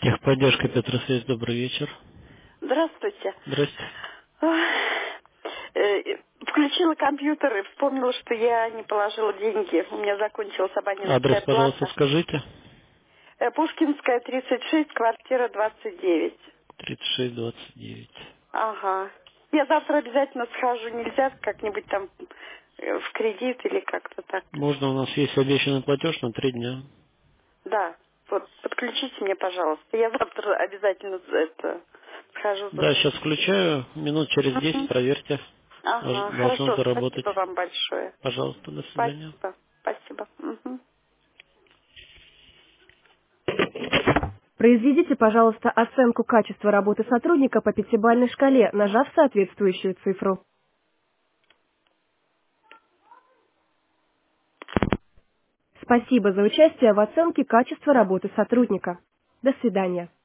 Техподдержка Петросвязь, добрый вечер. Здравствуйте. Здрасте. Ах, Включила компьютер и вспомнила, что я не положила деньги. У меня закончилась Адрес, абонентская пожалуйста, плата. скажите. Пушкинская, 36, квартира 29. 3629. Ага. Я завтра обязательно схожу. Нельзя как-нибудь там в кредит или как-то так. Можно, у нас есть обещанный платеж на 3 дня. Да. Вот, подключите мне, пожалуйста. Я завтра обязательно схожу за... Да, сейчас включаю. Минут через 10 Мгм. проверьте. Ага, Должно хорошо. заработать. Спасибо вам большое. Пожалуйста, до свидания. Спасибо. Спасибо. Мгм. Произведите, пожалуйста, оценку качества работы сотрудника по пятибалльной шкале, нажав соответствующую цифру. Спасибо за участие в оценке качества работы сотрудника. До свидания.